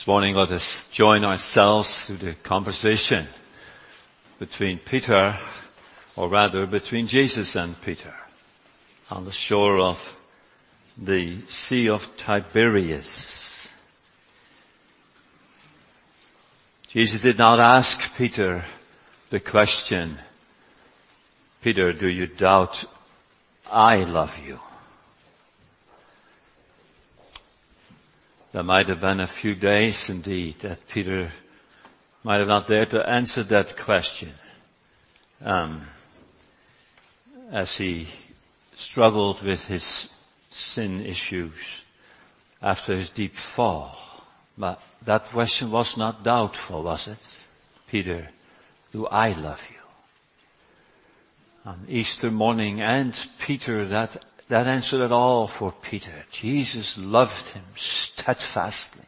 This morning let us join ourselves to the conversation between Peter, or rather between Jesus and Peter, on the shore of the Sea of Tiberias. Jesus did not ask Peter the question, "Peter, do you doubt I love you?" There might have been a few days indeed that Peter might have not dared to answer that question as he struggled with his sin issues after his deep fall. But that question was not doubtful, was it? "Peter, do I love you?" On Easter morning, and Peter, that answered it all for Peter. Jesus loved him steadfastly.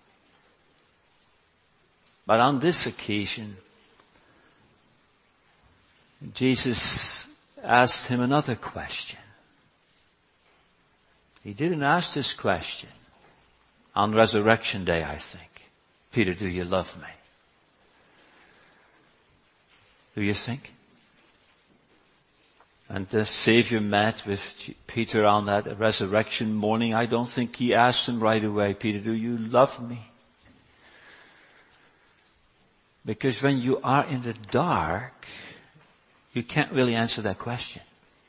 But on this occasion, Jesus asked him another question. He didn't ask this question on Resurrection Day, I think. "Peter, do you love me?" Do you think? And the Savior met with Peter on that resurrection morning. I don't think he asked him right away, "Peter, do you love me?" Because when you are in the dark, you can't really answer that question.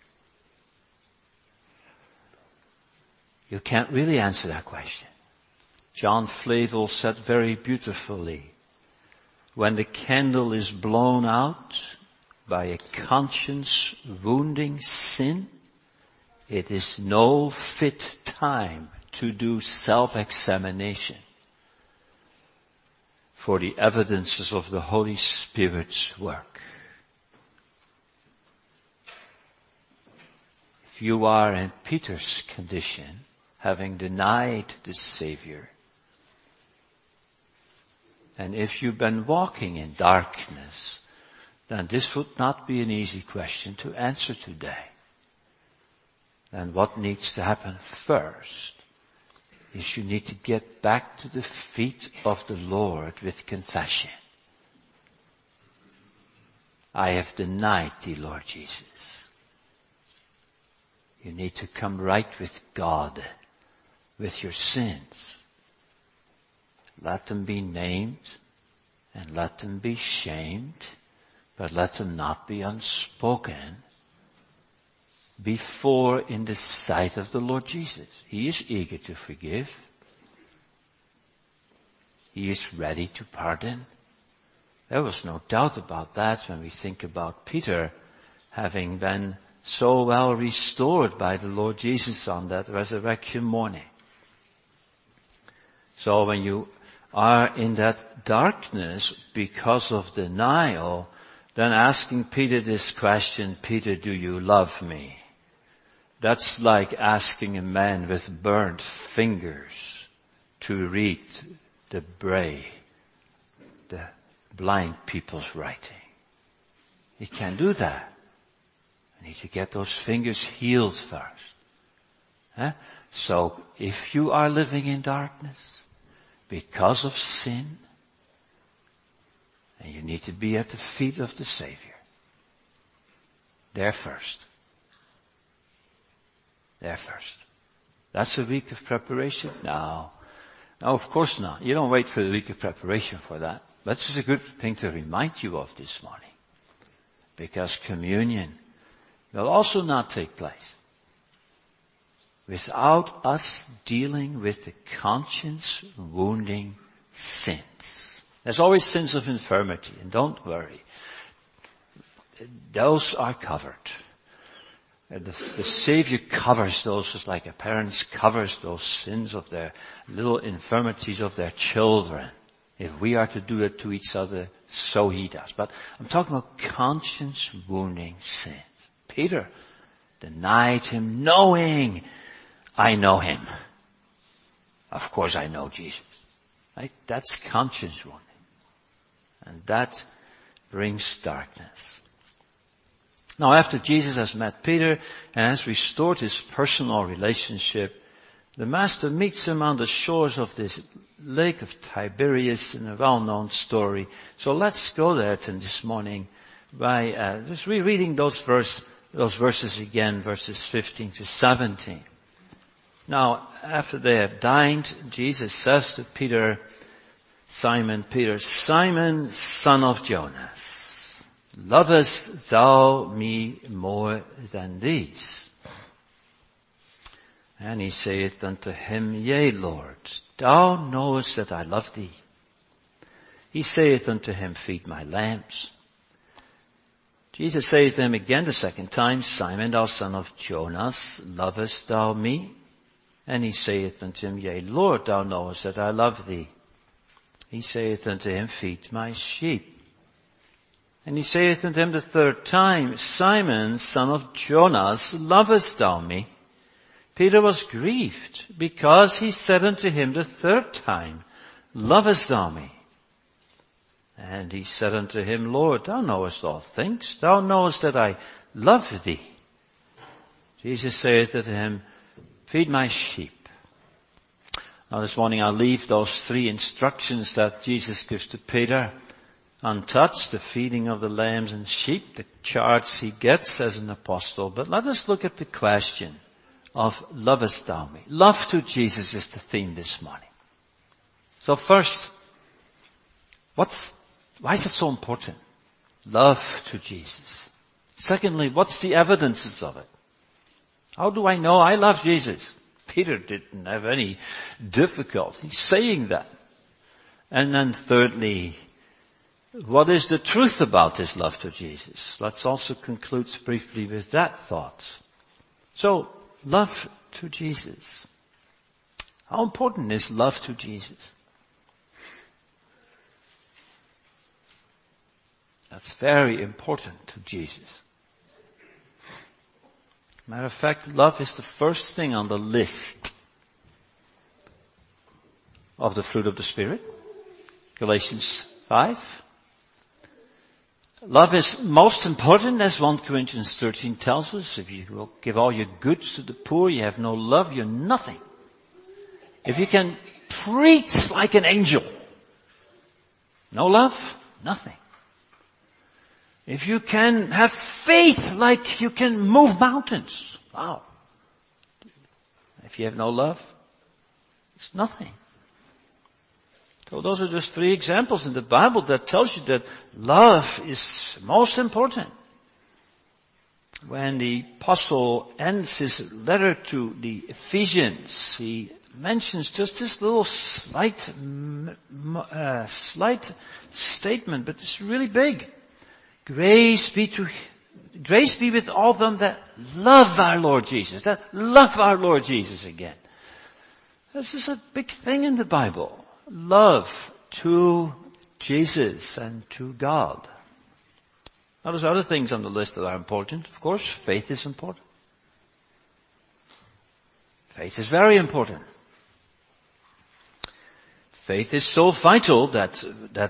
You can't really answer that question. John Flavel said very beautifully, "When the candle is blown out by a conscience-wounding sin, it is no fit time to do self-examination, for the evidences of the Holy Spirit's work." If you are in Peter's condition, having denied the Savior, and if you've been walking in darkness, then this would not be an easy question to answer today. And what needs to happen first is you need to get back to the feet of the Lord with confession. "I have denied thee, Lord Jesus." You need to come right with God, with your sins. Let them be named and let them be shamed, but let them not be unspoken before in the sight of the Lord Jesus. He is eager to forgive. He is ready to pardon. There was no doubt about that when we think about Peter having been so well restored by the Lord Jesus on that resurrection morning. So when you are in that darkness because of denial, then asking Peter this question, "Peter, do you love me?" That's like asking a man with burnt fingers to read the Braille, the blind people's writing. He can't do that. You need to get those fingers healed first. So if you are living in darkness because of sin, and you need to be at the feet of the Savior. There first. There first. That's a week of preparation? No, of course not. You don't wait for the week of preparation for that. That's just a good thing to remind you of this morning. Because communion will also not take place without us dealing with the conscience-wounding sins. There's always sins of infirmity, and don't worry. Those are covered. The Savior covers those just like a parent covers those sins of their little infirmities of their children. If we are to do it to each other, so He does. But I'm talking about conscience-wounding sins. Peter denied Him knowing, "I know Him. Of course I know Jesus." Right? That's conscience-wounding. And that brings darkness. Now after Jesus has met Peter and has restored his personal relationship, the Master meets him on the shores of this Lake of Tiberias in a well-known story. So let's go there this morning by just rereading those verses again, verses 15 to 17. Now, after they have dined, Jesus says to Peter, Simon, Peter, Simon, son of Jonas, lovest thou me more than these? And he saith unto him, Yea, Lord, thou knowest that I love thee. He saith unto him, Feed my lambs. Jesus saith to him again the second time, Simon, thou son of Jonas, lovest thou me? And he saith unto him, Yea, Lord, thou knowest that I love thee. He saith unto him, Feed my sheep. And he saith unto him the third time, Simon, son of Jonas, lovest thou me? Peter was grieved, because he said unto him the third time, Lovest thou me? And he said unto him, Lord, thou knowest all things. Thou knowest that I love thee. Jesus saith unto him, Feed my sheep. Now this morning I'll leave those three instructions that Jesus gives to Peter untouched, the feeding of the lambs and sheep, the charge he gets as an apostle. But let us look at the question of lovest thou me. Love to Jesus is the theme this morning. So first, why is it so important? Love to Jesus. Secondly, what's the evidences of it? How do I know I love Jesus? Peter didn't have any difficulty saying that. And then thirdly, what is the truth about this love to Jesus? Let's also conclude briefly with that thought. So, love to Jesus. How important is love to Jesus? That's very important to Jesus. Matter of fact, love is the first thing on the list of the fruit of the Spirit. Galatians 5. Love is most important, as 1 Corinthians 13 tells us. If you will give all your goods to the poor, you have no love, you're nothing. If you can preach like an angel, no love, nothing. If you can have faith like you can move mountains, wow. If you have no love, it's nothing. So those are just three examples in the Bible that tells you that love is most important. When the apostle ends his letter to the Ephesians, he mentions just this little slight statement, but it's really big. Grace be with all them that love our Lord Jesus, that love our Lord Jesus again. This is a big thing in the Bible. Love to Jesus and to God. Now there's other things on the list that are important. Of course, faith is important. Faith is very important. Faith is so vital that's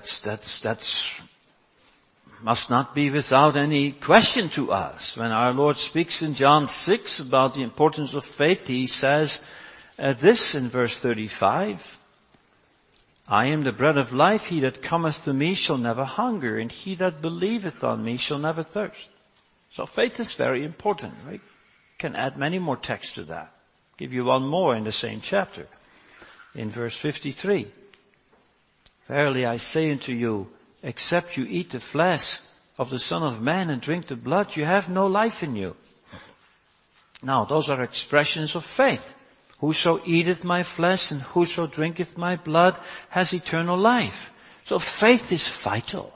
must not be without any question to us. When our Lord speaks in John 6 about the importance of faith, he says this in verse 35, I am the bread of life. He that cometh to me shall never hunger, and he that believeth on me shall never thirst. So faith is very important, right? Can add many more texts to that. Give you one more in the same chapter. In verse 53. Verily I say unto you, except you eat the flesh of the Son of Man and drink the blood, you have no life in you. Now, those are expressions of faith. Whoso eateth my flesh and whoso drinketh my blood has eternal life. So faith is vital.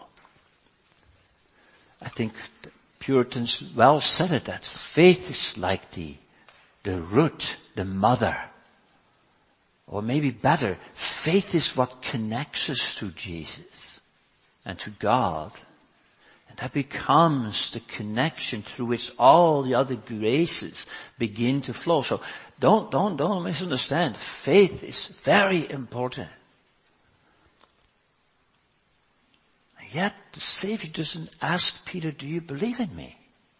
I think the Puritans well said it, that faith is like the root, the mother. Or maybe better, faith is what connects us to Jesus and to God. And that becomes the connection through which all the other graces begin to flow. So don't misunderstand. Faith is very important. And yet the Savior doesn't ask Peter, do you believe in me?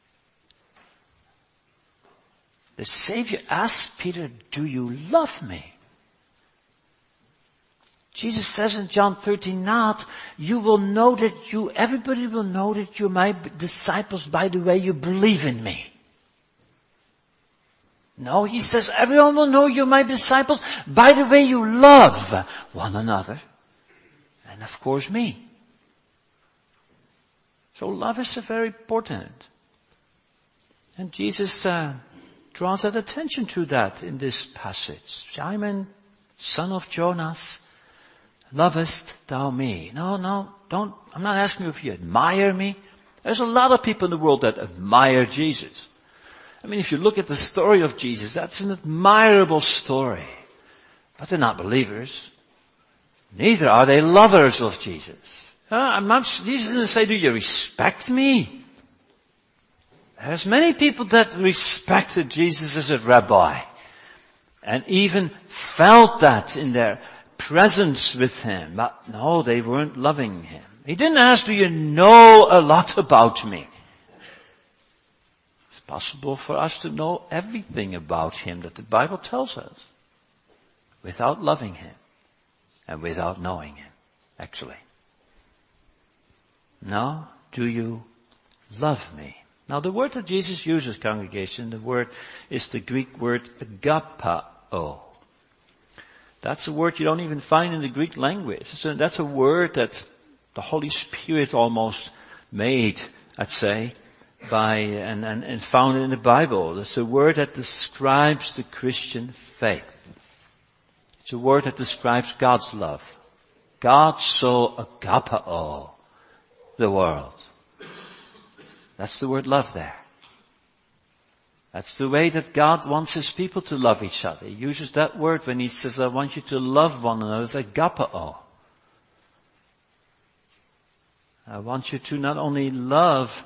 The Savior asks Peter, do you love me? Jesus says in John 13, not, you will know that everybody will know that you're my disciples by the way you believe in me. No, he says everyone will know you're my disciples by the way you love one another. And of course me. So love is very important. And Jesus draws that attention to that in this passage. Simon, son of Jonas, lovest thou me? No, don't. I'm not asking you if you admire me. There's a lot of people in the world that admire Jesus. I mean, if you look at the story of Jesus, that's an admirable story. But they're not believers. Neither are they lovers of Jesus. Jesus didn't say, do you respect me? There's many people that respected Jesus as a rabbi and even felt that in their presence with him. But no, they weren't loving him. He didn't ask, do you know a lot about me? It's possible for us to know everything about him that the Bible tells us without loving him and without knowing him, actually. Now, do you love me? Now the word that Jesus uses, congregation, the word is the Greek word agapao. That's a word you don't even find in the Greek language. So that's a word that the Holy Spirit almost made, I'd say, and found in the Bible. It's a word that describes the Christian faith. It's a word that describes God's love. God so agapao the world. That's the word love there. That's the way that God wants his people to love each other. He uses that word when he says, I want you to love one another. It's agapao. I want you to not only love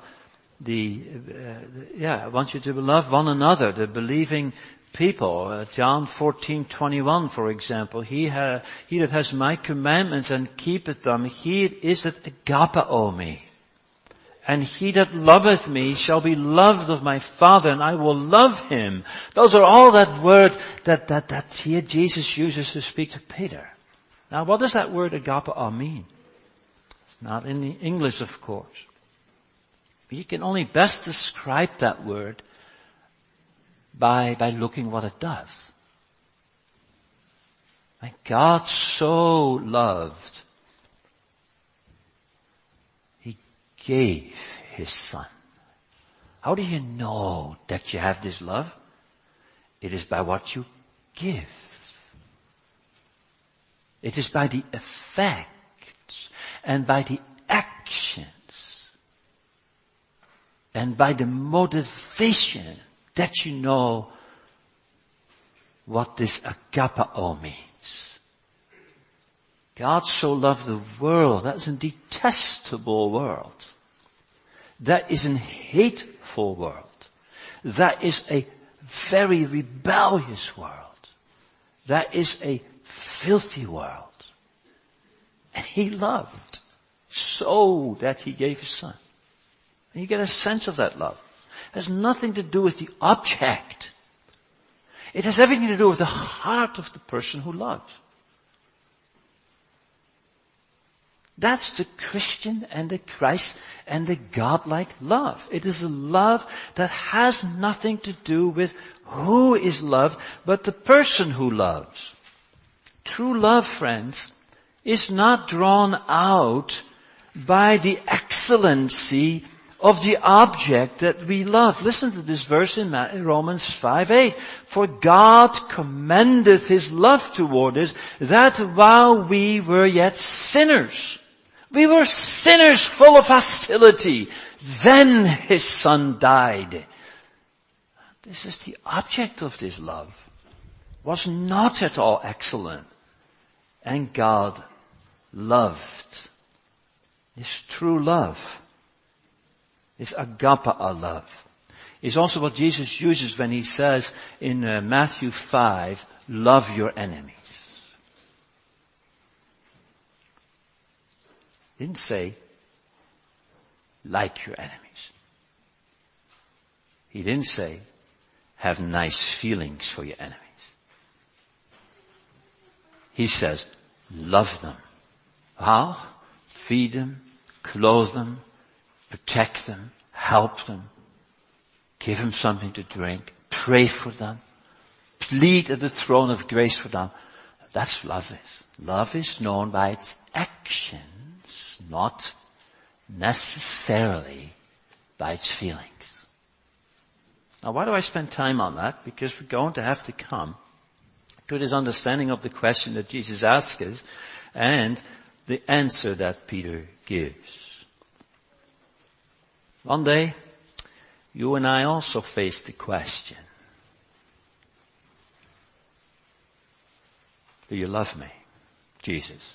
I want you to love one another, the believing people. John 14:21, for example. He that has my commandments and keepeth them, he it is that agapao me. And he that loveth me shall be loved of my Father, and I will love him. Those are all that word that here Jesus uses to speak to Peter. Now what does that word agapao mean? It's not in the English, of course. But you can only best describe that word by looking what it does. And God so loved, he gave his Son. How do you know that you have this love? It is by what you give. It is by the effects and by the actions and by the motivation that you know what this agapao means. God so loved the world. That is a detestable world. That is a hateful world. That is a very rebellious world. That is a filthy world. And he loved so that he gave his Son. And you get a sense of that love. It has nothing to do with the object. It has everything to do with the heart of the person who loves. That's the Christian and the Christ and the godlike love. It is a love that has nothing to do with who is loved, but the person who loves. True love, friends, is not drawn out by the excellency of the object that we love. Listen to this verse in Romans 5:8. For God commendeth his love toward us, that while we were yet sinners, we were sinners full of hostility, then his Son died. This is the object of this love. Was not at all excellent. And God loved. This true love, this agapao love, is also what Jesus uses when he says in Matthew 5, love your enemies. He didn't say, like your enemies. He didn't say, have nice feelings for your enemies. He says, love them. How? Feed them, clothe them, protect them, help them, give them something to drink, pray for them, plead at the throne of grace for them. That's love is. Love is known by its actions, not necessarily by its feelings. Now, why do I spend time on that? Because we're going to have to come to this understanding of the question that Jesus asks us and the answer that Peter gives. One day, you and I also face the question, do you love me, Jesus?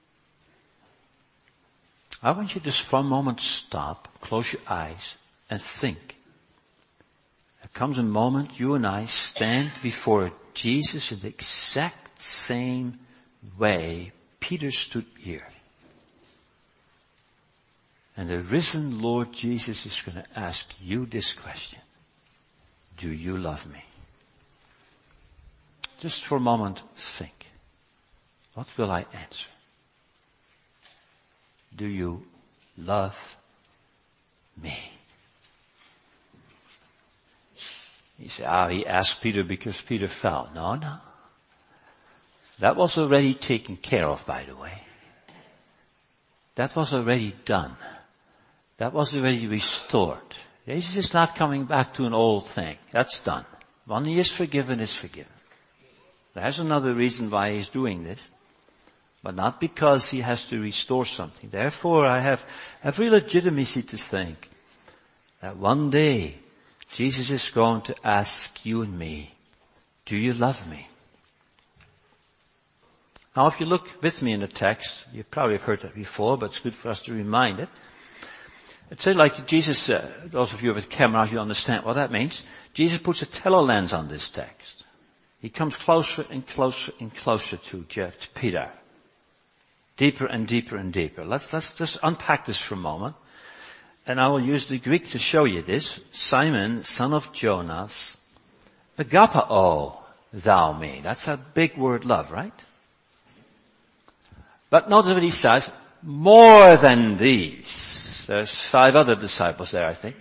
I want you to just for a moment stop, close your eyes, and think. There comes a moment you and I stand before Jesus in the exact same way Peter stood here. And the risen Lord Jesus is going to ask you this question. Do you love me? Just for a moment, think. What will I answer? Do you love me? He said, he asked Peter because Peter fell. No. That was already taken care of, by the way. That was already done. That was already restored. Jesus is not coming back to an old thing. That's done. When he is forgiven, is forgiven. There's another reason why he's doing this. But not because he has to restore something. Therefore, I have every legitimacy to think that one day Jesus is going to ask you and me, do you love me? Now, if you look with me in the text, you probably have heard that before, but it's good for us to remind it. It said like Jesus, those of you with cameras, you understand what that means. Jesus puts a telelens on this text. He comes closer and closer and closer to Peter. Deeper and deeper and deeper. Let's just unpack this for a moment. And I will use the Greek to show you this. Simon, son of Jonas, agapao thou me. That's a big word, love, right? But notice what he says, more than these. There's 5 other disciples there, I think.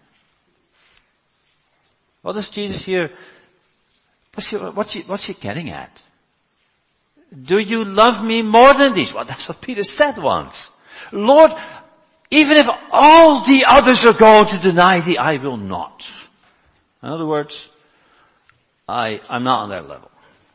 What does Jesus here, what's he getting at? Do you love me more than these? Well, that's what Peter said once. Lord, even if all the others are going to deny thee, I will not. In other words, I'm not on that level.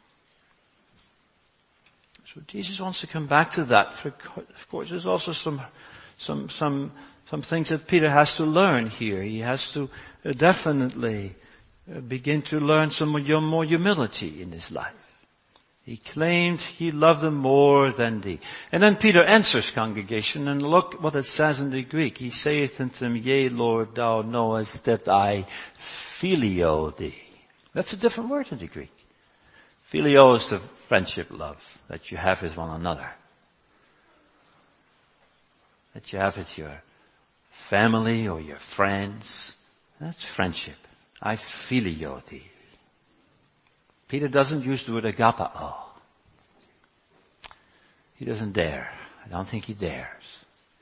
So Jesus wants to come back to that. Of course, there's also some things that Peter has to learn here. He has to definitely begin to learn some more humility in his life. He claimed he loved them more than thee. And then Peter answers, congregation, and look what it says in the Greek. He saith unto him, Yea, Lord, thou knowest that I phileo thee. That's a different word in the Greek. Phileo is the friendship love that you have with one another. That you have with your family or your friends. That's friendship. I phileo thee. Peter doesn't use the word agapao. He doesn't dare. I don't think he dares.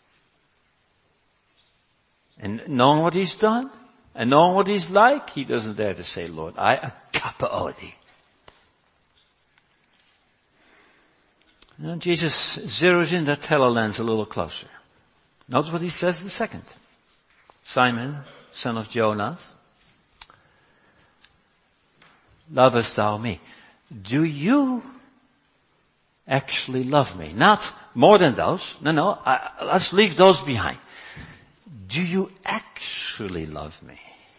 And knowing what he's done, and knowing what he's like, he doesn't dare to say, Lord, I agapao thee. And Jesus zeroes in that telelens a little closer. Notice what he says the second. Simon, son of Jonas, lovest thou me? Do you actually love me? Not more than those. No, let's leave those behind. Do you actually love me?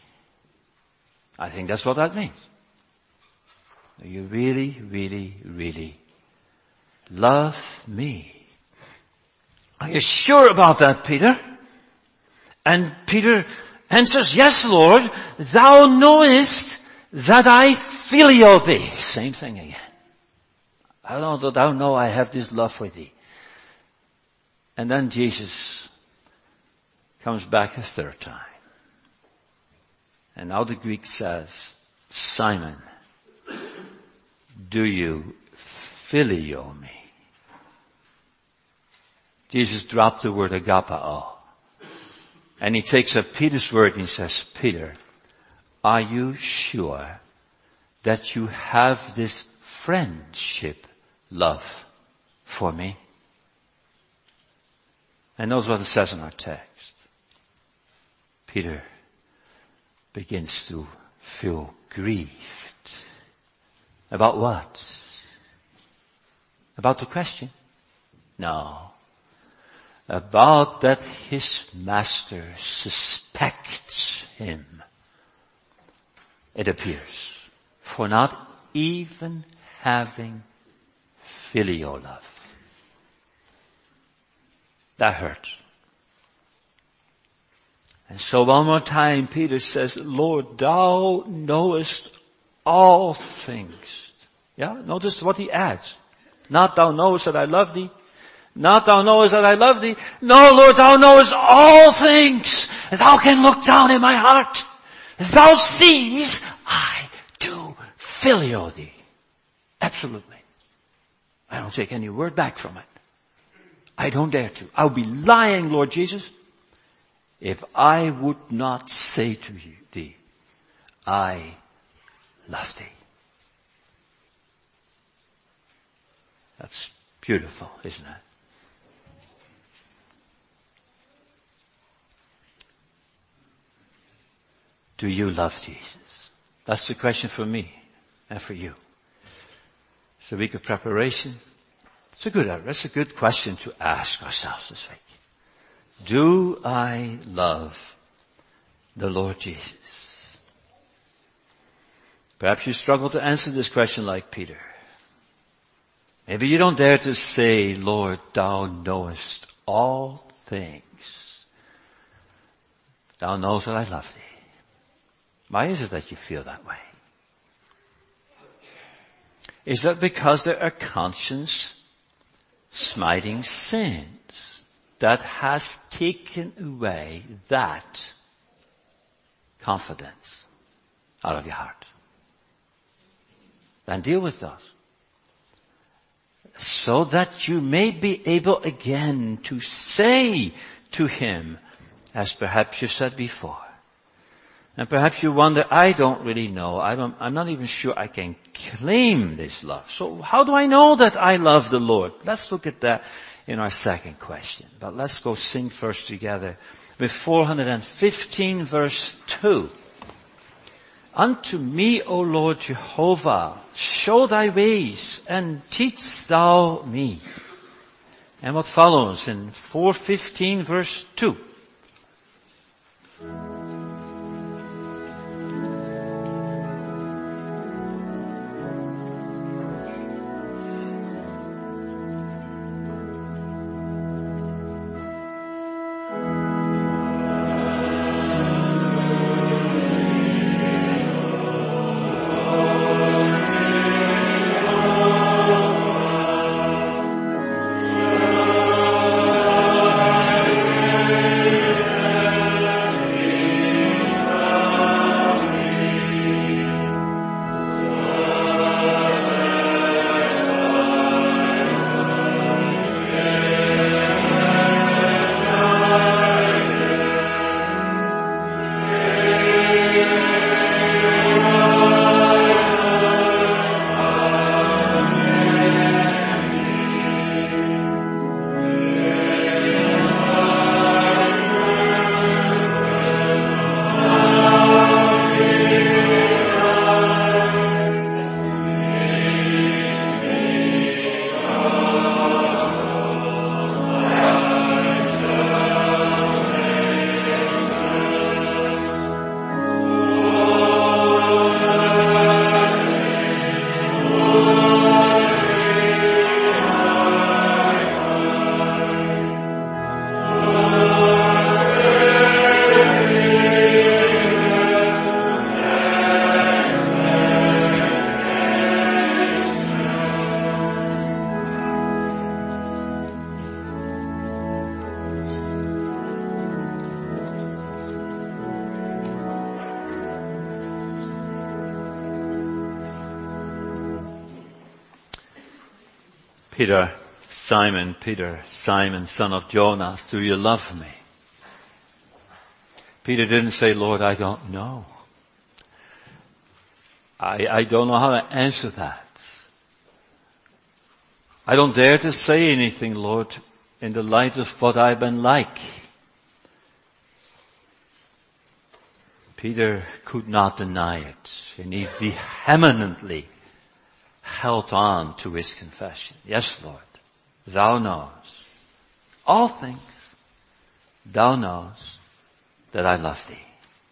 I think that's what that means. Do you really, really, really love me? Are you sure about that, Peter? And Peter answers, yes, Lord, thou knowest that I phileo thee. Same thing again. Thou know I have this love for thee. And then Jesus comes back a third time. And now the Greek says, Simon, do you phileo me? Jesus dropped the word agapao. And he takes up Peter's word and he says, Peter, are you sure that you have this friendship love for me? And notice what it says in our text. Peter begins to feel grieved. About what? About the question? No. About that his master suspects him, it appears, for not even having filial love. That hurts. And so one more time Peter says, Lord, thou knowest all things. Yeah, notice what he adds. Not thou knowest that I love thee. Not thou knowest that I love thee. No, Lord, thou knowest all things. Thou can look down in my heart. Thou sees I do filial thee. Absolutely. I don't take any word back from it. I don't dare to. I would be lying, Lord Jesus, if I would not say to thee, I love thee. That's beautiful, isn't it? Do you love Jesus? That's the question for me and for you. It's a week of preparation. That's a good question to ask ourselves this week. Do I love the Lord Jesus? Perhaps you struggle to answer this question like Peter. Maybe you don't dare to say, Lord, thou knowest all things. Thou knowest that I love thee. Why is it that you feel that way? Is that because there are conscience smiting sins that has taken away that confidence out of your heart? Then deal with those, so that you may be able again to say to him, as perhaps you said before. And perhaps you wonder, I don't really know. I'm not even sure I can claim this love. So how do I know that I love the Lord? Let's look at that in our second question. But let's go sing first together with 415 verse 2. Unto me, O Lord Jehovah, show thy ways and teach thou me. And what follows in 415 verse 2? Peter Simon Peter, Simon, son of Jonas, do you love me? Peter didn't say, Lord, I don't know. I don't know how to answer that. I don't dare to say anything, Lord, in the light of what I've been like. Peter could not deny it, and he vehemently held on to his confession. Yes, Lord, thou knowest all things. Thou knowest that I love thee.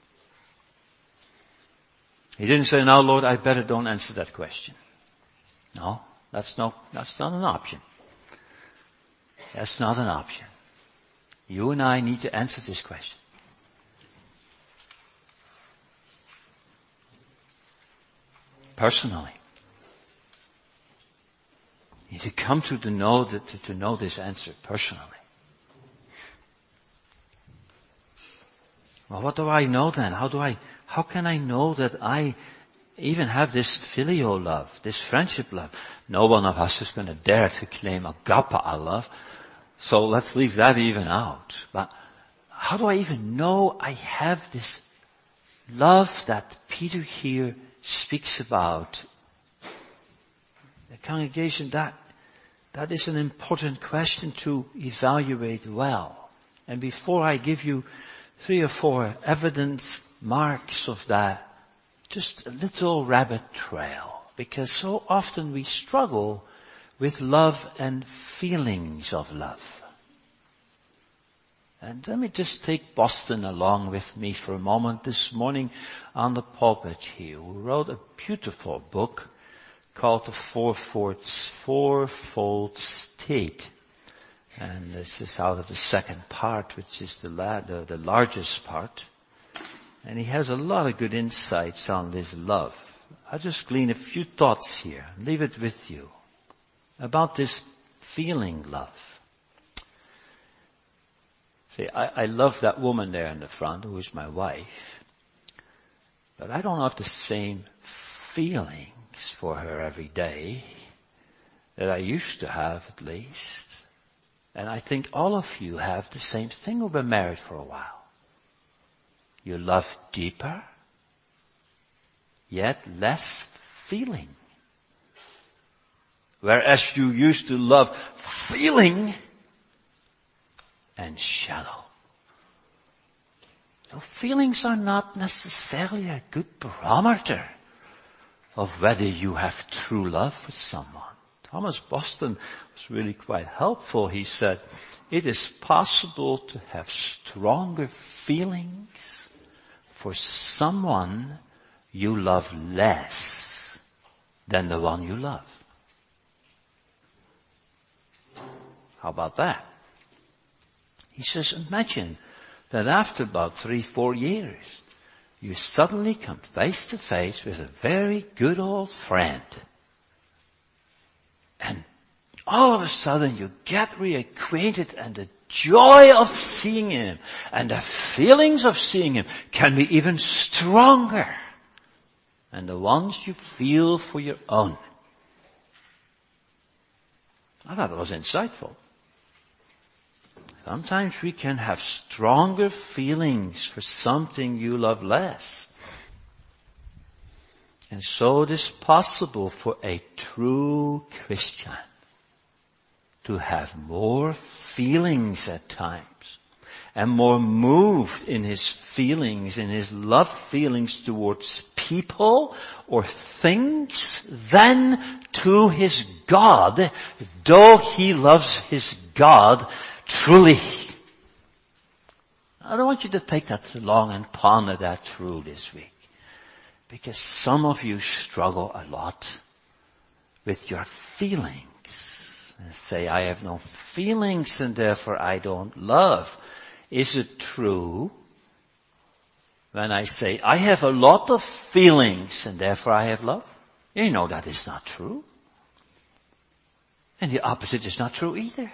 He didn't say, now Lord, I better don't answer that question. No, that's not an option. That's not an option. You and I need to answer this question. Personally. You need to come to know this answer personally. Well, what do I know then? How can I know that I even have this filial love, this friendship love? No one of us is going to dare to claim agapao love, so let's leave that even out. But how do I even know I have this love that Peter here speaks about? The congregation, that is an important question to evaluate well. And before I give you 3 or 4 evidence marks of that, just a little rabbit trail, because so often we struggle with love and feelings of love. And let me just take Boston along with me for a moment this morning on the pulpit here, who wrote a beautiful book called The Fourfold State. And this is out of the second part, which is the largest part. And he has a lot of good insights on this love. I'll just glean a few thoughts here, leave it with you, about this feeling love. See, I love that woman there in the front, who is my wife, but I don't have the same feelings for her every day that I used to have, at least. And I think all of you have the same thing who've been married for a while. You love deeper, yet less feeling. Whereas you used to love feeling and shallow. So feelings are not necessarily a good barometer of whether you have true love for someone. Thomas Boston was really quite helpful. He said, it is possible to have stronger feelings for someone you love less than the one you love. How about that? He says, imagine that after about 3-4 years, you suddenly come face to face with a very good old friend. And all of a sudden you get reacquainted, and the joy of seeing him and the feelings of seeing him can be even stronger than the ones you feel for your own. I thought it was insightful. Sometimes we can have stronger feelings for something you love less. And so it is possible for a true Christian to have more feelings at times, and more moved in his feelings, in his love feelings towards people or things than to his God, though he loves his God truly. I don't want you to take that too long and ponder that through this week, because some of you struggle a lot with your feelings and say, I have no feelings and therefore I don't love. Is it true when I say, I have a lot of feelings and therefore I have love? You know that is not true. And the opposite is not true either.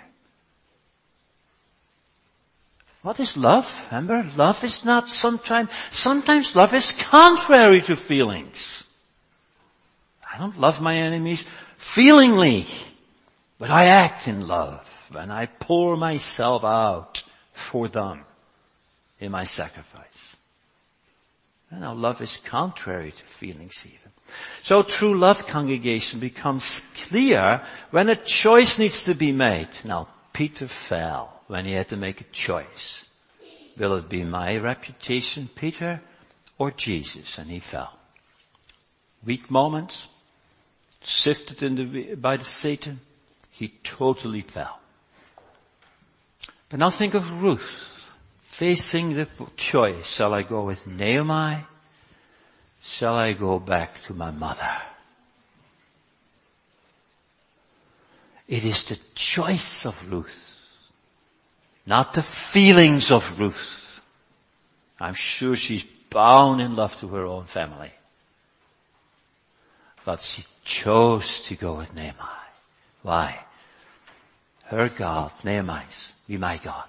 What is love? Remember, love is not sometimes love is contrary to feelings. I don't love my enemies feelingly. But I act in love when I pour myself out for them in my sacrifice. And now love is contrary to feelings even. So true love, congregation, becomes clear when a choice needs to be made. Now, Peter fell when he had to make a choice. Will it be my reputation, Peter, or Jesus? And he fell. Weak moments, sifted by the Satan, he totally fell. But now think of Ruth facing the choice. Shall I go with Naomi? Shall I go back to my mother? It is the choice of Ruth, not the feelings of Ruth. I'm sure she's bound in love to her own family. But she chose to go with Naomi. Why? Her God, Naomi's, be my God.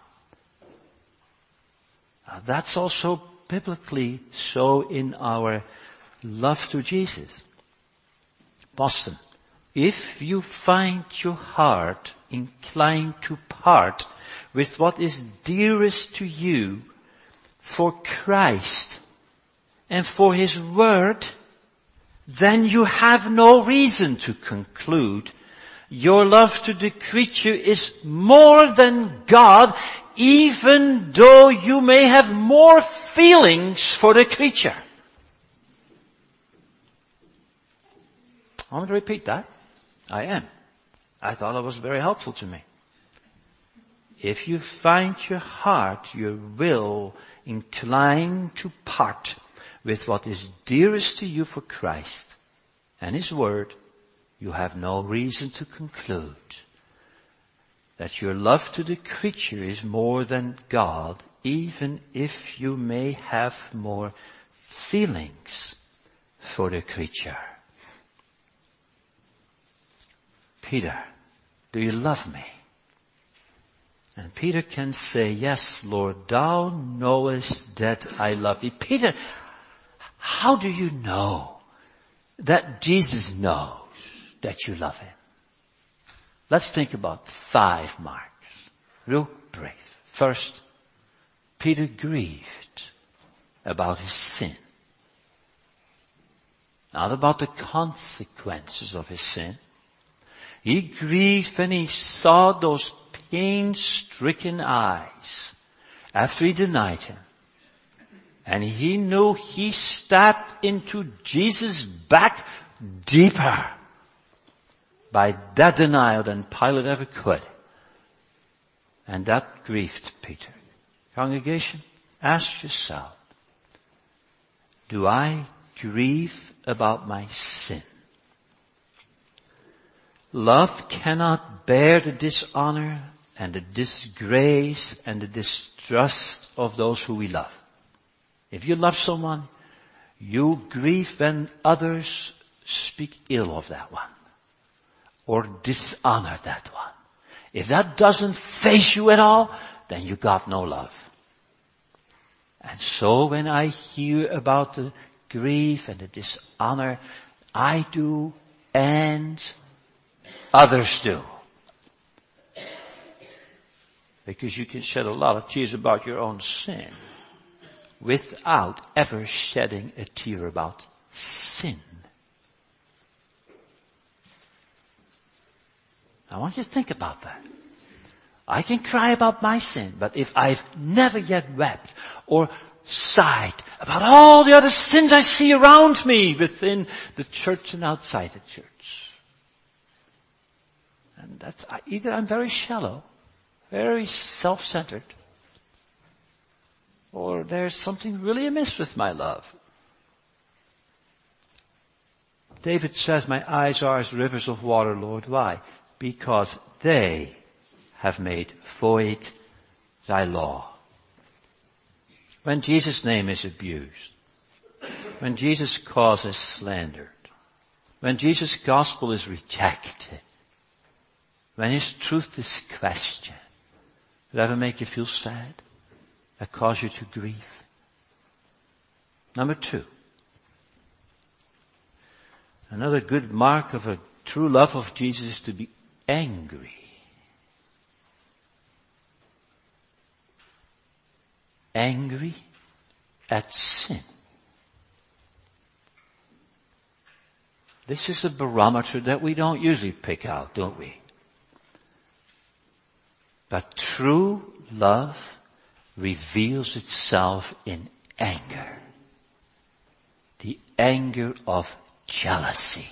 Now that's also biblically so in our love to Jesus. Boston, if you find your heart inclined to part with what is dearest to you for Christ and for His Word, then you have no reason to conclude your love to the creature is more than God, even though you may have more feelings for the creature. I want to repeat that. I am. I thought it was very helpful to me. If you find your heart, your will inclined to part with what is dearest to you for Christ and His Word, you have no reason to conclude that your love to the creature is more than God, even if you may have more feelings for the creature. Peter, do you love me? And Peter can say, yes, Lord, thou knowest that I love thee. Peter, how do you know that Jesus knows that you love Him? Let's think about 5 marks. Real brief. First, Peter grieved about his sin. Not about the consequences of his sin. He grieved when he saw those pain-stricken eyes after he denied Him. And he knew he stabbed into Jesus' back deeper by that denial than Pilate ever could. And that grieved Peter. Congregation, ask yourself, do I grieve about my sin? Love cannot bear the dishonor and the disgrace and the distrust of those who we love. If you love someone, you grieve when others speak ill of that one or dishonor that one. If that doesn't faze you at all, then you got no love. And so when I hear about the grief and the dishonor, I do and others do. Because you can shed a lot of tears about your own sin without ever shedding a tear about sin. I want you to think about that. I can cry about my sin, but if I've never yet wept or sighed about all the other sins I see around me within the church and outside the church, and that's either I'm very shallow, very self-centered, or there's something really amiss with my love. David says, my eyes are as rivers of water, Lord. Why? Because they have made void thy law. When Jesus' name is abused, when Jesus' cause is slandered, when Jesus' gospel is rejected, when His truth is questioned, does that ever make you feel sad? That cause you to grieve? Number 2. Another good mark of a true love of Jesus is to be angry. Angry at sin. This is a barometer that we don't usually pick out, don't we? But true love reveals itself in anger. The anger of jealousy.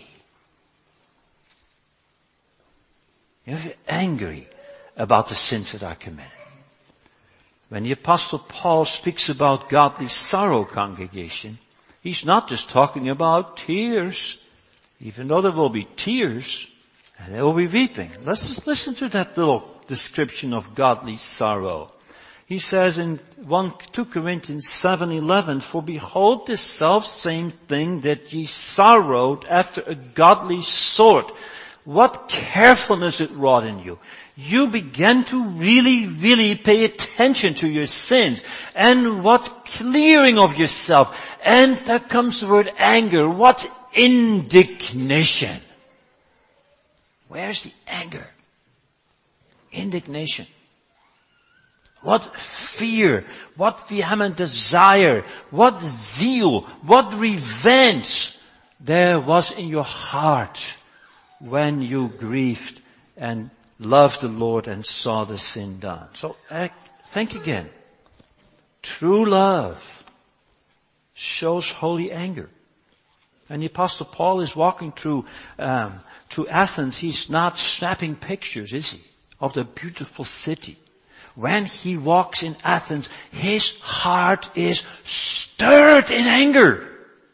You're angry about the sins that are committed. When the Apostle Paul speaks about godly sorrow, congregation, he's not just talking about tears, even though there will be tears and there will be weeping. Let's just listen to that little description of godly sorrow. He says in 2 Corinthians 7:11, "For behold this selfsame thing that ye sorrowed after a godly sort." What carefulness it wrought in you. You began to really pay attention to your sins. And what clearing of yourself. And there comes the word anger. What indignation. Where's the anger? Indignation. What fear, what vehement desire, what zeal, what revenge there was in your heart when you grieved and loved the Lord and saw the sin done. So think again. True love shows holy anger. And the Apostle Paul is walking through Athens. He's not snapping pictures, is he, of the beautiful city. When he walks in Athens, his heart is stirred in anger.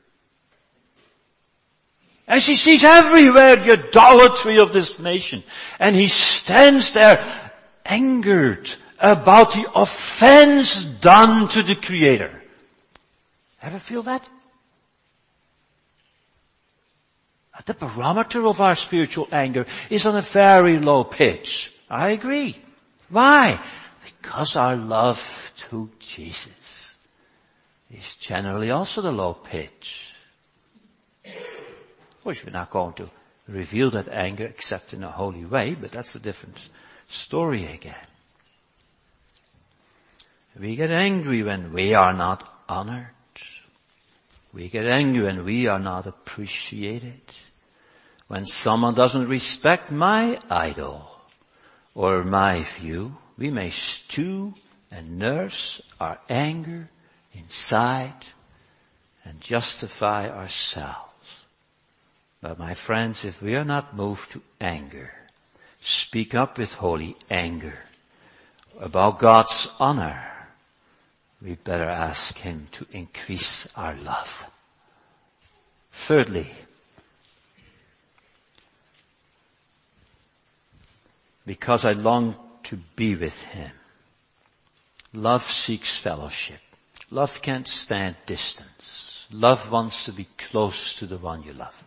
As he sees everywhere the idolatry of this nation. And he stands there angered about the offense done to the Creator. Ever feel that? The barometer of our spiritual anger is on a very low pitch. I agree. Why? Because our love to Jesus is generally also the low pitch. Of course, we're not going to reveal that anger except in a holy way, but that's a different story again. We get angry when we are not honored. We get angry when we are not appreciated. When someone doesn't respect my idol or my view, we may stew and nurse our anger inside and justify ourselves. But my friends, if we are not moved to anger, speak up with holy anger about God's honor, we better ask Him to increase our love. Thirdly, because I long to be with Him. Love seeks fellowship. Love can't stand distance. Love wants to be close to the one you love.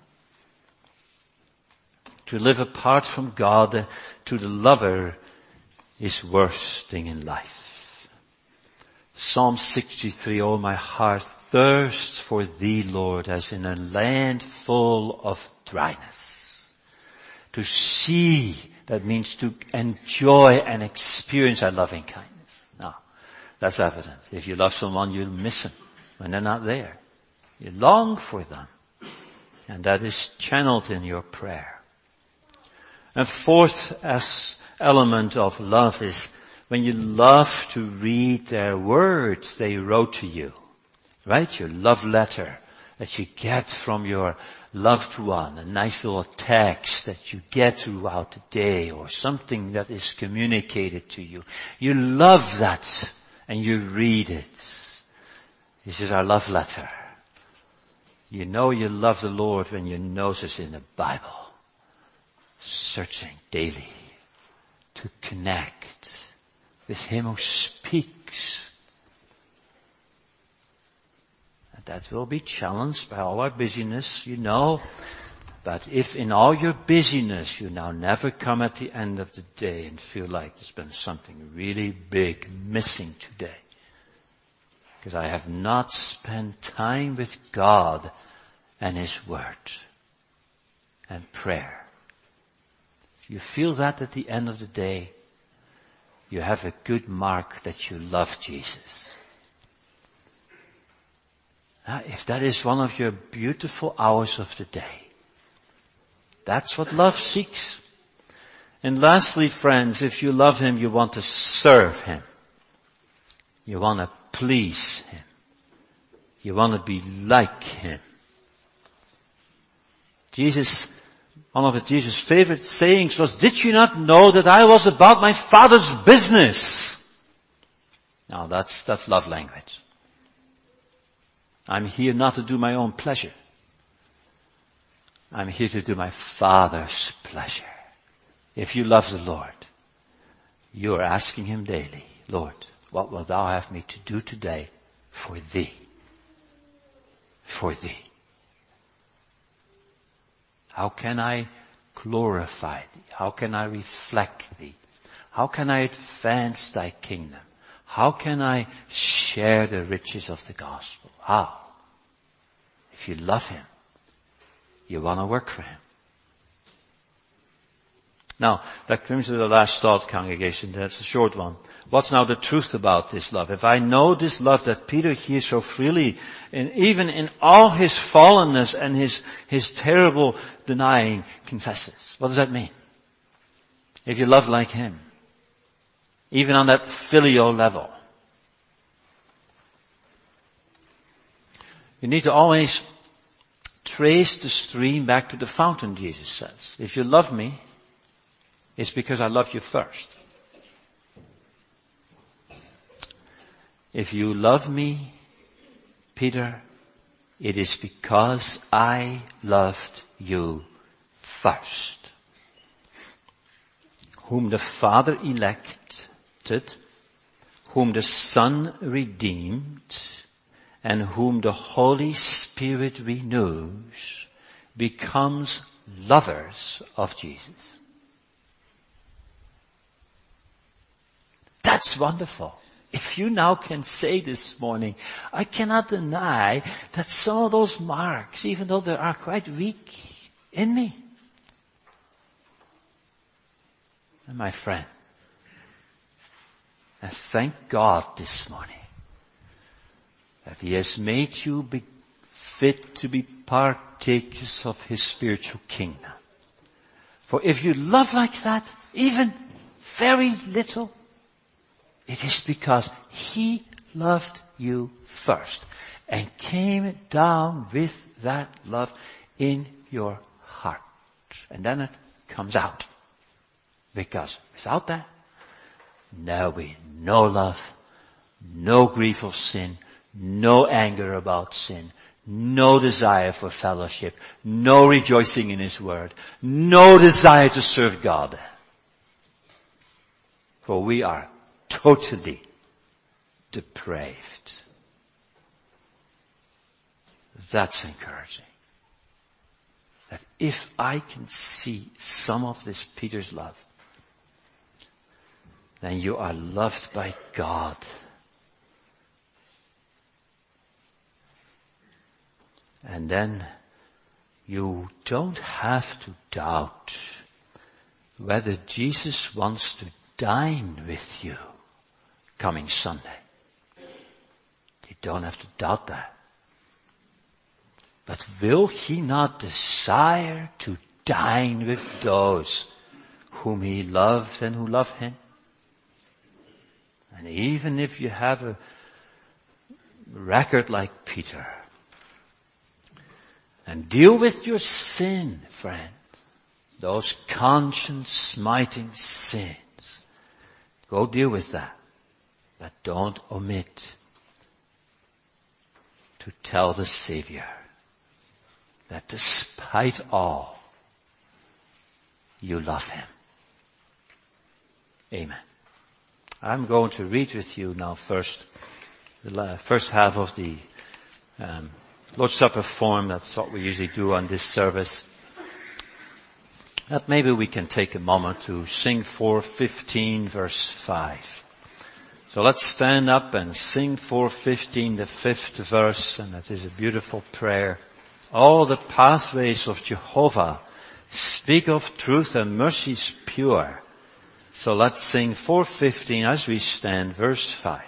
To live apart from God to the lover is worst thing in life. Psalm 63, "Oh, my heart thirsts for thee, Lord, as in a land full of dryness." To see, that means to enjoy and experience our loving kindness. Now, that's evident. If you love someone, you'll miss them when they're not there. You long for them. And that is channeled in your prayer. And fourth element of love is when you love to read their words they wrote to you. Right? Your love letter that you get from your loved one, a nice little text that you get throughout the day or something that is communicated to you. You love that and you read it. This is our love letter. You know you love the Lord when your nose is in the Bible. Searching daily to connect with Him who speaks. And that will be challenged by all our busyness, you know. But if in all your busyness you now never come at the end of the day and feel like there's been something really big missing today, because I have not spent time with God and His Word and prayer, you feel that at the end of the day, you have a good mark that you love Jesus. If that is one of your beautiful hours of the day, that's what love seeks. And lastly, friends, if you love Him, you want to serve Him. You want to please Him. You want to be like Him. One of Jesus' favorite sayings was, "Did you not know that I was about my Father's business?" Now that's love language. I'm here not to do my own pleasure. I'm here to do my Father's pleasure. If you love the Lord, you are asking Him daily, "Lord, what wilt thou have me to do today for thee?" For thee. How can I glorify thee? How can I reflect thee? How can I advance thy kingdom? How can I share the riches of the gospel? How? If you love Him, you want to work for Him. Now, that comes to the last thought, congregation. That's a short one. What's now the truth about this love? If I know this love that Peter here so freely, and even in all his fallenness and his terrible denying, confesses. What does that mean? If you love like him, even on that filial level, you need to always trace the stream back to the fountain, Jesus says. If you love me, it's because I loved you first. If you love me, Peter, it is because I loved you first. Whom the Father elected, whom the Son redeemed, and whom the Holy Spirit renews, becomes lovers of Jesus. That's wonderful. If you now can say this morning, I cannot deny that some of those marks, even though they are quite weak in me. And my friend, and thank God this morning that He has made you be fit to be partakers of His spiritual kingdom. For if you love like that, even very little, it is because He loved you first and came down with that love in your heart. And then it comes out. Because without that, there will be no love, no grief of sin, no anger about sin, no desire for fellowship, no rejoicing in His word, no desire to serve God. For we are totally depraved. That's encouraging. That if I can see some of this Peter's love, then you are loved by God. And then you don't have to doubt whether Jesus wants to dine with you coming Sunday. You don't have to doubt that. But will He not desire to dine with those whom He loves and who love Him? And even if you have a record like Peter, and deal with your sin, friend, those conscience-smiting sins, go deal with that. But don't omit to tell the Savior that despite all, you love Him. Amen. I'm going to read with you now first, the first half of the Lord's Supper form. That's what we usually do on this service. That maybe we can take a moment to sing 415 verse 5. So let's stand up and sing 415, the 5th verse, and that is a beautiful prayer. All the pathways of Jehovah speak of truth and mercies pure. So let's sing 415 as we stand, verse 5.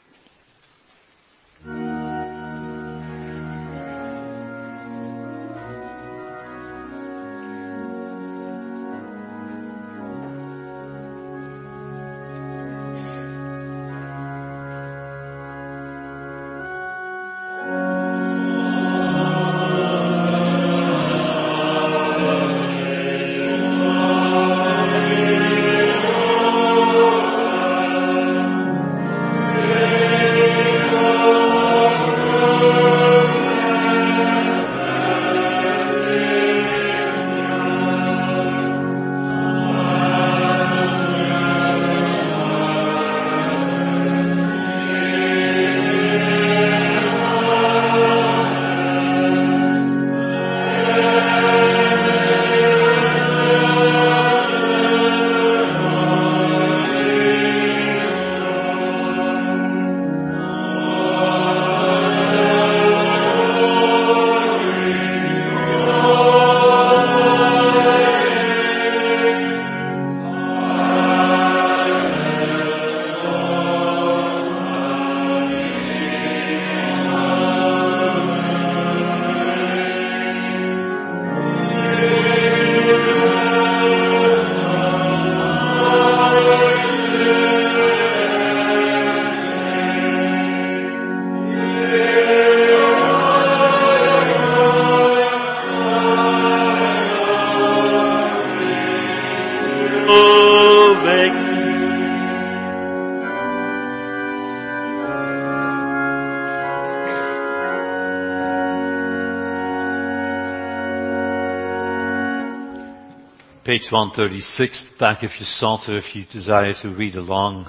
Page 136, back of your Psalter if you desire to read along.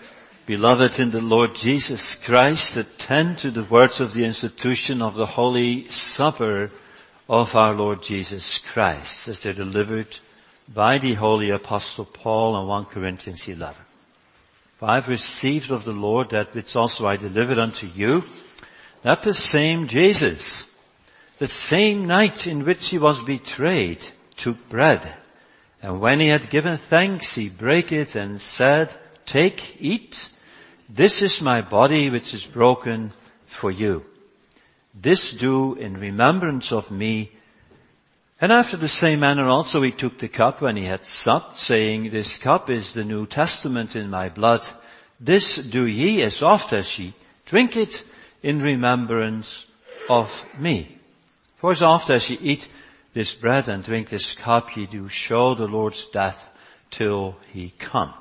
Beloved in the Lord Jesus Christ, attend to the words of the institution of the Holy Supper of our Lord Jesus Christ, as they're delivered by the Holy Apostle Paul in 1 Corinthians 11. For I have received of the Lord that which also I delivered unto you, that the same Jesus, the same night in which he was betrayed, took bread. And when he had given thanks, he brake it and said, Take, eat. This is my body which is broken for you. This do in remembrance of me. And after the same manner also he took the cup when he had supped, saying, This cup is the New Testament in my blood. This do ye as oft as ye drink it in remembrance of me. For as oft as ye eat this bread and drink this cup, ye do show the Lord's death till he come.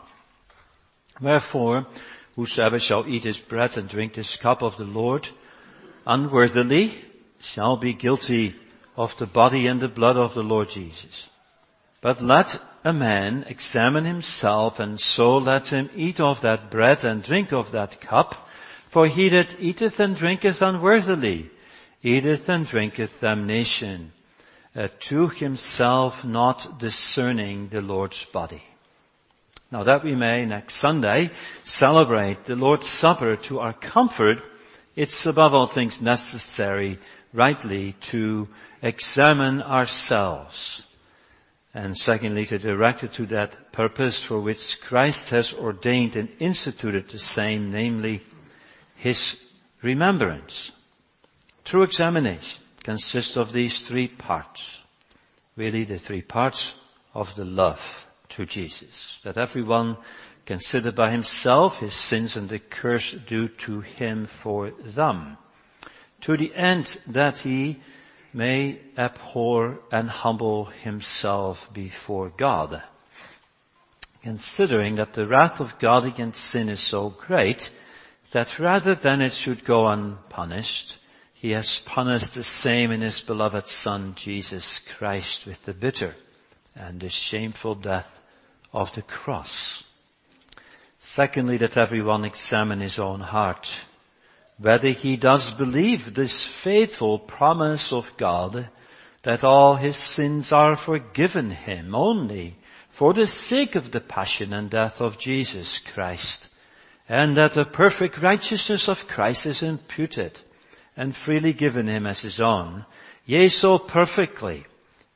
Wherefore, whosoever shall eat this bread and drink this cup of the Lord unworthily shall be guilty of the body and the blood of the Lord Jesus. But let a man examine himself, and so let him eat of that bread and drink of that cup. For he that eateth and drinketh unworthily eateth and drinketh damnation, to himself not discerning the Lord's body. Now that we may next Sunday celebrate the Lord's Supper to our comfort, it's above all things necessary rightly to examine ourselves. And secondly, to direct it to that purpose for which Christ has ordained and instituted the same, namely his remembrance. True examination consists of these three parts. Really the three parts of the love to Jesus. That everyone consider by himself his sins and the curse due to him for them. To the end that he may abhor and humble himself before God. Considering that the wrath of God against sin is so great that rather than it should go unpunished, he has punished the same in his beloved Son, Jesus Christ, with the bitter and the shameful death of the cross. Secondly, that everyone examine his own heart, whether he does believe this faithful promise of God that all his sins are forgiven him only for the sake of the passion and death of Jesus Christ, and that the perfect righteousness of Christ is imputed and freely given him as his own, yea, so perfectly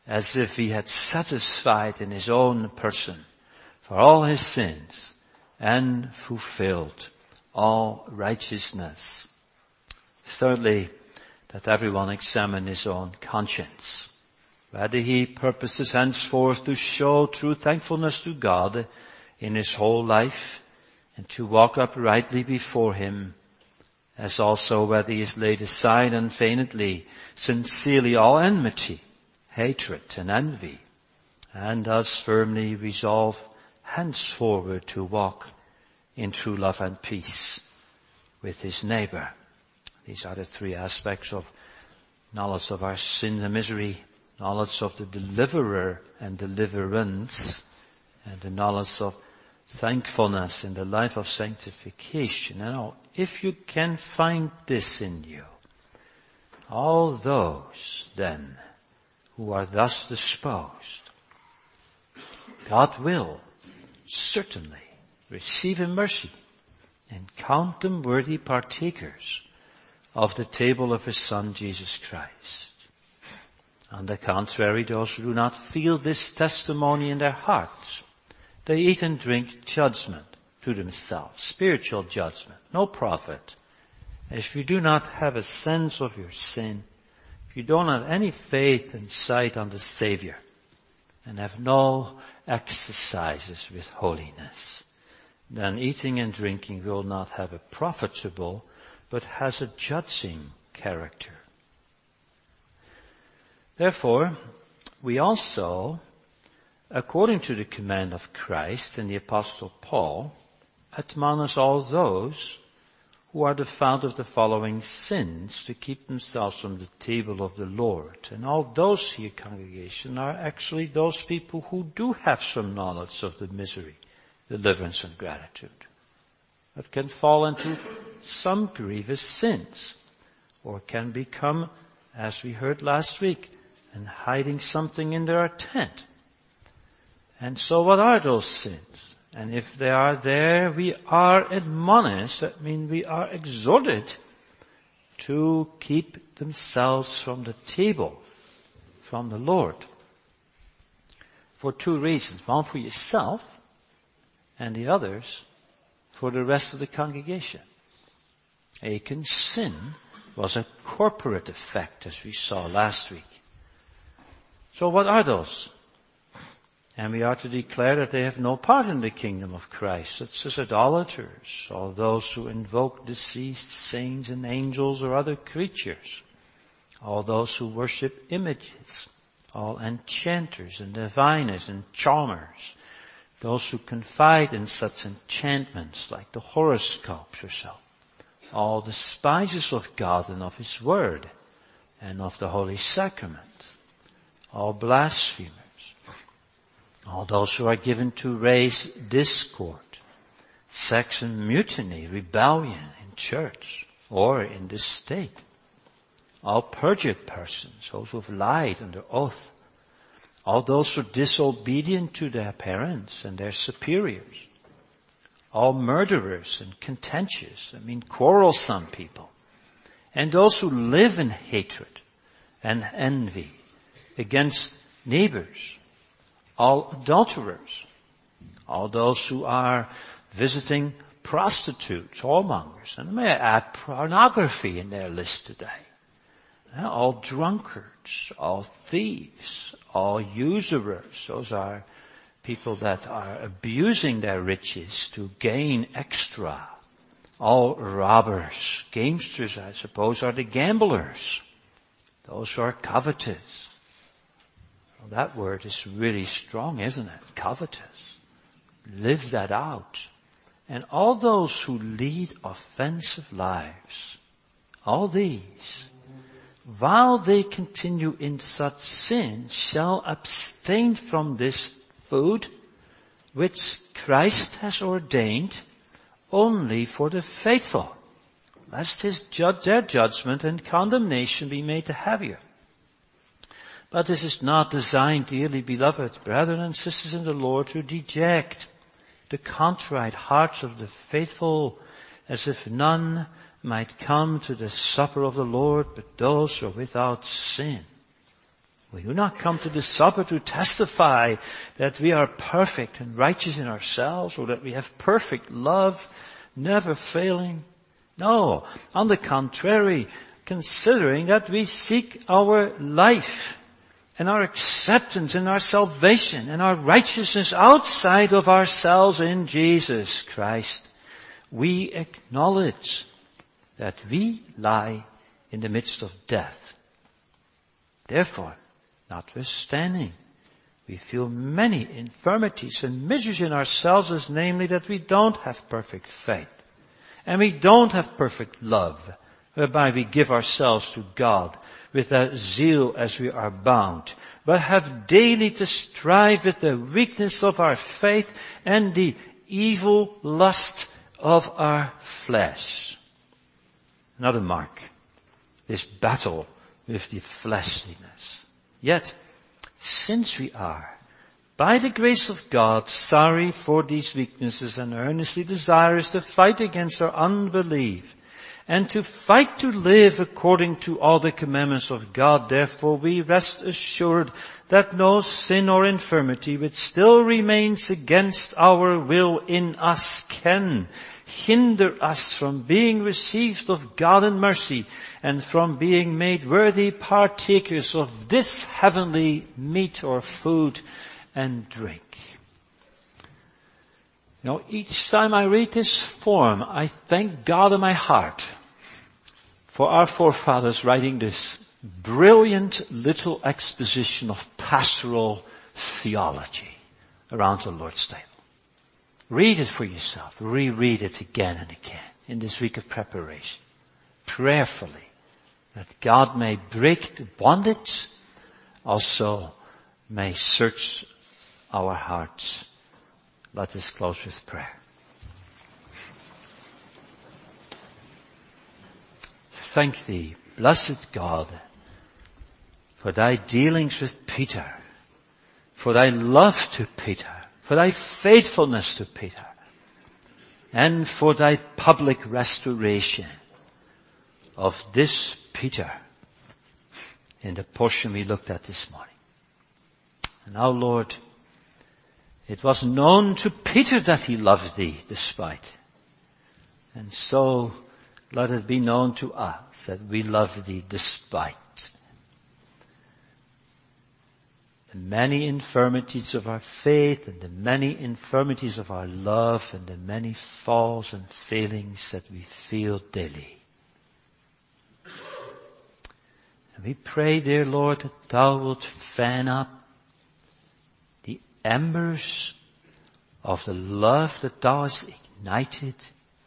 as if he had satisfied in his own person for all his sins and fulfilled all righteousness. Thirdly, that everyone examine his own conscience, whether he purposes henceforth to show true thankfulness to God in his whole life and to walk uprightly before him, as also whether he has laid aside unfeignedly, sincerely all enmity, hatred and envy, and thus firmly resolve henceforward to walk in true love and peace with his neighbor. These are the three aspects of knowledge of our sin and misery, knowledge of the deliverer and deliverance, and the knowledge of thankfulness in the life of sanctification. Now, if you can find this in you, all those then who are thus disposed, God will certainly receive in mercy and count them worthy partakers of the table of his Son, Jesus Christ. On the contrary, those who do not feel this testimony in their hearts, they eat and drink judgment to themselves, spiritual judgment, no profit. If you do not have a sense of your sin, if you don't have any faith and sight on the Savior, and have no exercises with holiness, then eating and drinking will not have a profitable, but has a judging character. Therefore, we also, according to the command of Christ and the Apostle Paul, admonish all those who are found of the following sins to keep themselves from the table of the Lord. And all those here, congregation, are actually those people who do have some knowledge of the misery, deliverance, and gratitude, but can fall into some grievous sins, or can become, as we heard last week, and hiding something in their tent. And so what are those sins? And if they are there, we are admonished, that means we are exhorted to keep themselves from the table, from the Lord. For two reasons. One for yourself, and the others for the rest of the congregation. Achan's sin was a corporate effect, as we saw last week. So what are those? And we are to declare that they have no part in the kingdom of Christ, such as idolaters, or those who invoke deceased saints and angels or other creatures, all those who worship images, all enchanters and diviners and charmers, those who confide in such enchantments like the horoscopes or so, all despisers of God and of his word and of the Holy Sacrament, all blasphemers, all those who are given to raise discord, sex and mutiny, rebellion in church or in the state, all perjured persons, those who have lied under oath, all those who are disobedient to their parents and their superiors, all murderers and contentious, quarrelsome people, and those who live in hatred and envy against neighbors, all adulterers, all those who are visiting prostitutes, whoremongers, and may I add pornography in their list today, all drunkards, all thieves, all usurers. Those are people that are abusing their riches to gain extra. All robbers, gamesters, I suppose, are the gamblers. Those who are covetous. Well, that word is really strong, isn't it? Covetous. Live that out. And all those who lead offensive lives, all these, while they continue in such sin, shall abstain from this food which Christ has ordained only for the faithful, lest their judgment and condemnation be made the heavier. But this is not designed, dearly beloved brethren and sisters in the Lord, to deject the contrite hearts of the faithful, as if none might come to the supper of the Lord but those who are without sin. We do not come to the supper to testify that we are perfect and righteous in ourselves, or that we have perfect love, never failing. No, on the contrary, considering that we seek our life and our acceptance and our salvation and our righteousness outside of ourselves in Jesus Christ, we acknowledge that we lie in the midst of death. Therefore, notwithstanding, we feel many infirmities and miseries in ourselves, as namely that we don't have perfect faith, and we don't have perfect love, whereby we give ourselves to God with a zeal as we are bound, but have daily to strive with the weakness of our faith and the evil lust of our flesh. Another mark, this battle with the fleshliness. Yet, since we are, by the grace of God, sorry for these weaknesses and earnestly desirous to fight against our unbelief and to fight to live according to all the commandments of God, therefore we rest assured that no sin or infirmity which still remains against our will in us can hinder us from being received of God in mercy and from being made worthy partakers of this heavenly meat or food and drink. You know, each time I read this form, I thank God in my heart for our forefathers writing this brilliant little exposition of pastoral theology around the Lord's table. Read it for yourself. Reread it again and again in this week of preparation, prayerfully, that God may break the bondage, also may search our hearts. Let us close with prayer. Thank thee, blessed God, for thy dealings with Peter, for thy love to Peter, for thy faithfulness to Peter, and for thy public restoration of this Peter in the portion we looked at this morning. And now, Lord, it was known to Peter that he loved thee despite. And so let it be known to us that we love thee despite the many infirmities of our faith and the many infirmities of our love and the many falls and failings that we feel daily. And we pray, dear Lord, that thou wilt fan up the embers of the love that thou hast ignited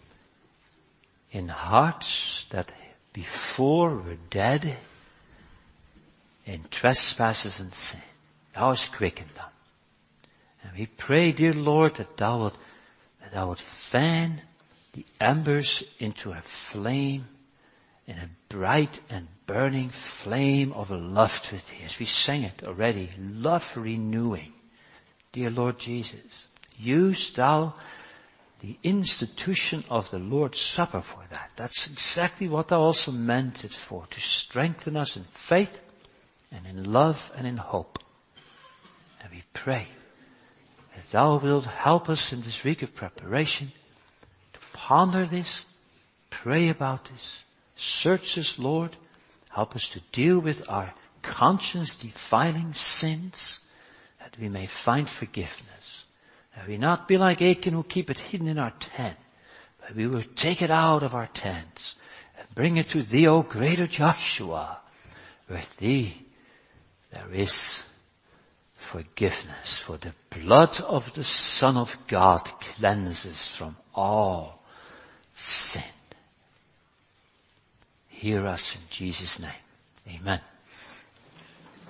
in hearts that before were dead in trespasses and sin. Thou hast quickened them. And we pray, dear Lord, that thou wilt fan the embers into a flame, in a bright and burning flame of love to thee. As we sang it already, love renewing. Dear Lord Jesus, use thou the institution of the Lord's Supper for that. That's exactly what thou also meant it for, to strengthen us in faith and in love and in hope. And we pray that thou wilt help us in this week of preparation to ponder this, pray about this, search this, Lord. Help us to deal with our conscience defiling sins, that we may find forgiveness. That we not be like Achan who keep it hidden in our tent, but we will take it out of our tents and bring it to thee, O greater Joshua. With thee there is forgiveness, for the blood of the Son of God cleanses from all sin. Hear us in Jesus' name. Amen.